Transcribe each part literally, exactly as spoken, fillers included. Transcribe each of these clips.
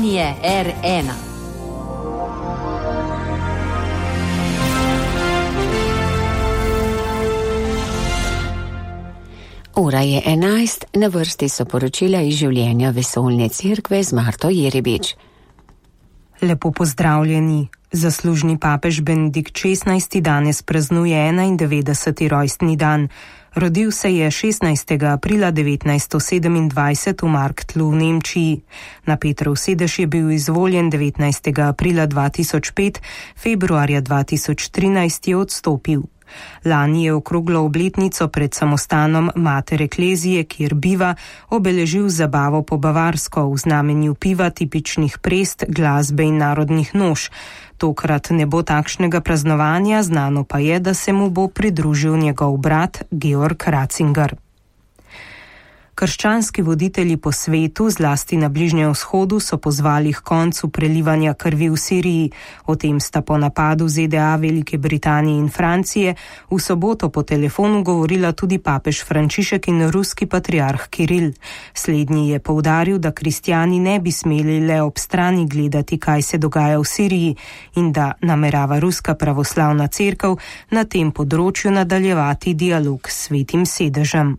Slovenije R ena. Ura je enajst, na vrsti so poročila iz življenja Vesoljne cerkve z Marto Jeribič. Lepo pozdravljeni. Zaslužni papež Benedikt šestnajsti danes praznuje enaindevetdeseti rojstni dan. Rodil se je šestnajstega aprila devetnajststo sedemindvajset v Marktlu v Nemčiji. Na Petrov sedež je bil izvoljen devetnajstega aprila dva tisoč pet, februarja dva tisoč trinajst je odstopil. Lani je okroglo obletnico pred samostanom Mater Eklezije, kjer biva, obeležil zabavo po bavarsko v znamenju piva, tipičnih prest, glasbe in narodnih noš. Tokrat ne bo takšnega praznovanja, znano pa je, da se mu bo pridružil njegov brat Georg Ratzinger. Krščanski voditelji po svetu, zlasti na Bližnjem vzhodu, so pozvali k koncu prelivanja krvi v Siriji. O tem sta po napadu Z D A, Velike Britanije in Francije v soboto po telefonu govorila tudi papež Frančišek in ruski patriarh Kiril. Slednji je poudaril, da kristjani ne bi smeli le ob strani gledati, kaj se dogaja v Siriji, in da namerava ruska pravoslavna cerkev na tem področju nadaljevati dialog s Svetim sedežem.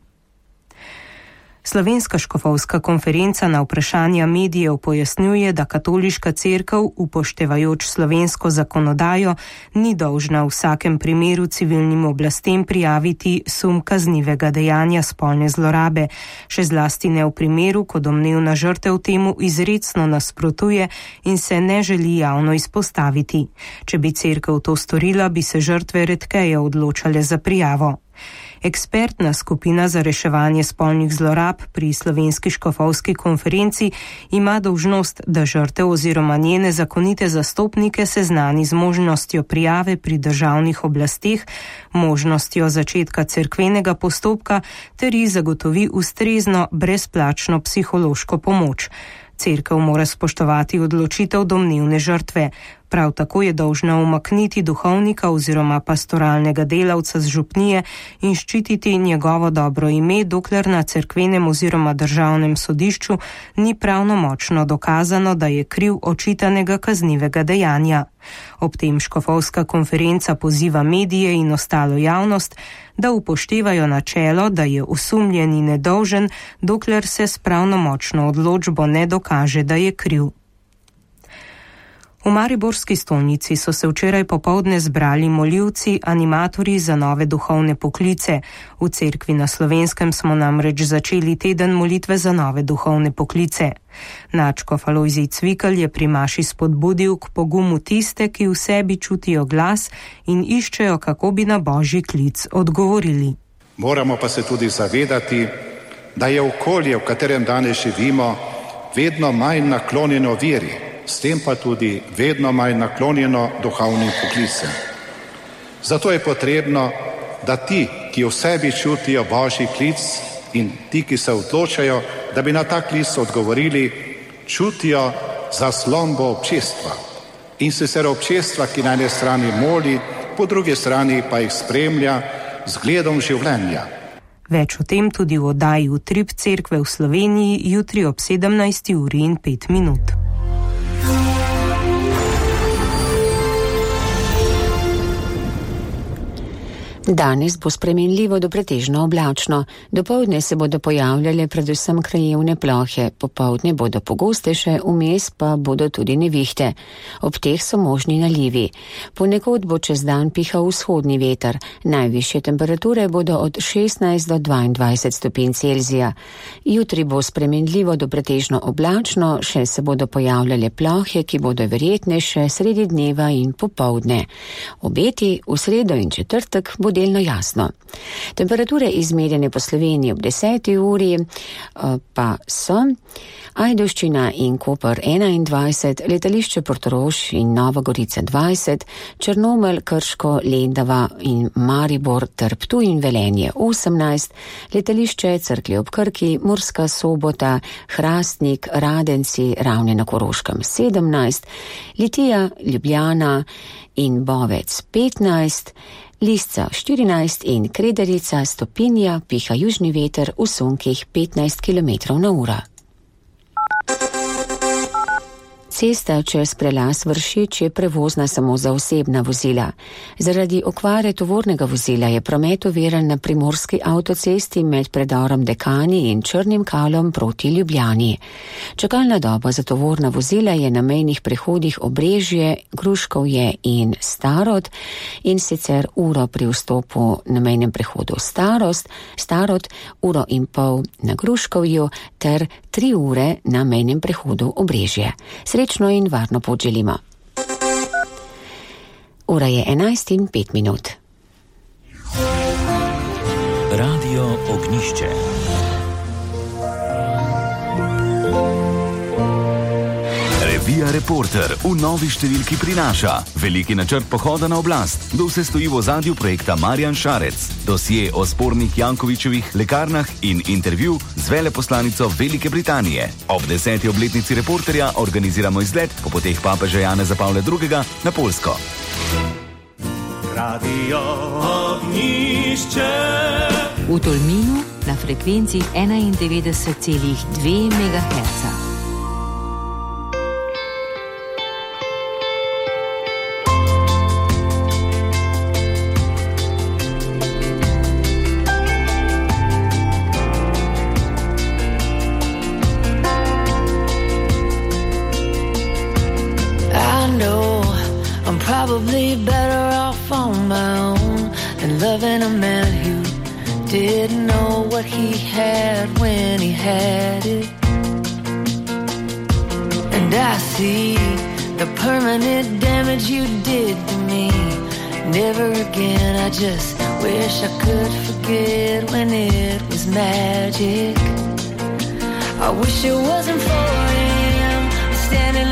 Slovenska škofovska konferenca na vprašanja medijev pojasnjuje, da katoliška cerkev, upoštevajoč slovensko zakonodajo, ni dolžna v vsakem primeru civilnim oblastem prijaviti sum kaznivega dejanja spolne zlorabe, še zlasti ne v primeru, ko domnevna žrtev temu izrecno nasprotuje in se ne želi javno izpostaviti. Če bi cerkev to storila, bi se žrtve redkeje odločale za prijavo. Ekspertna skupina za reševanje spolnih zlorab pri Slovenski škofovski konferenci ima dolžnost, da žrtev oziroma njene zakonite zastopnike seznani z možnostjo prijave pri državnih oblasteh, možnostjo začetka cerkvenega postopka ter ji zagotovi ustrezno brezplačno psihološko pomoč. Cerkev mora spoštovati odločitev domnevne žrtve. Prav tako je dolžna umakniti duhovnika oziroma pastoralnega delavca z župnije in ščititi njegovo dobro ime, dokler na cerkvenem oziroma državnem sodišču ni pravnomočno dokazano, da je kriv očitanega kaznivega dejanja. Ob tem škofovska konferenca poziva medije in ostalo javnost, da upoštevajo načelo, da je osumljeni nedolžen, dokler se s pravnomočno odločbo ne dokaže, da je kriv. V mariborski stolnici so se včeraj popoldne zbrali molivci, animatorji za nove duhovne poklice. V cerkvi na Slovenskem smo namreč začeli teden molitve za nove duhovne poklice. Nadškof Alojzij Cvikl je pri maši spodbudil k pogumu tiste, ki v sebi čutijo glas in iščejo, kako bi na božji klic odgovorili. Moramo pa se tudi zavedati, da je okolje, v katerem danes živimo, vedno manj naklonjeno veri. S tem pa tudi vedno manj naklonjeno duhovnim poklicem. Zato je potrebno, da ti, ki v sebi čutijo božji klic in ti, ki se odločajo, da bi na ta klic odgovorili, čutijo zaslombo občestva. In sicer občestva, ki na eni strani moli, po drugi strani pa jih spremlja z zgledom življenja. Več o tem tudi v oddaji Utrip cerkve v Sloveniji jutri ob sedemnajsti uri in pet minut. Danes bo spremenljivo do pretežno oblačno. Dopoldne se bodo pojavljale predvsem krajevne plohe, popoldne bodo pogostejše, vmes pa bodo tudi nevihte. Ob teh so možni nalivi. Ponekod bo čez dan pihal vzhodni veter. Najvišje temperature bodo od šestnajst do dvaindvajset stopinj Celzija. Jutri bo spremenljivo do pretežno oblačno, še se bodo pojavljale plohe, ki bodo verjetnejše sredi dneva in popoldne. Obeti v sredo in četrtek bo delno jasno. Temperature izmerjene po Sloveniji ob deseti uri pa so Ajdovščina in Koper enaindvajset, letališče Portorož in Nova Gorica dvajset, Črnomelj, Krško, Lendava in Maribor ter Ptuj in Velenje osemnajst, letališče Cerklje ob Krki, Murska Sobota, Hrastnik, Radenci, Ravne na Koroškem sedemnajst, Litija, Ljubljana in Bovec petnajst, Lisca štirinajst in Krederica stopinja, piha južni veter v sunkih petnajst kilometrov na uro. Cesta čez prelaz Vršič je prevozna samo za osebna vozila. Zaradi okvare tovornega vozila je promet oviran na primorski avtocesti med predorom Dekani in Črnim Kalom proti Ljubljani. Čakalna doba za tovorna vozila je na mejnih prehodih Obrežje, Gruškovje in Starod, in sicer uro pri vstopu na mejnem prehodu Starost, Starod, uro in pol na Gruškovju ter tri ure na mejnem prehodu Obrežje. Srečno in varno pot želimo. Ura je enajst in pet minut. Radio Ognišče. Revija Reporter v novi številki prinaša veliki načrt pohoda na oblast. Kdo se stoji v ozadju projekta Marjan Šarec, dosje o spornih Jankovićevih lekarnah in intervju z veleposlanico Velike Britanije. Ob deseti obletnici Reporterja organiziramo izlet po poteh papeža Janeza Pavla drugega na Poljsko. Radio Ognišče. V Tolminu na frekvenci enaindevetdeset celih dve megaherca. Probably better off on my own than loving a man who didn't know what he had when he had it. And I see the permanent damage you did to me. Never again, I just wish I could forget when it was magic. I wish it wasn't for it.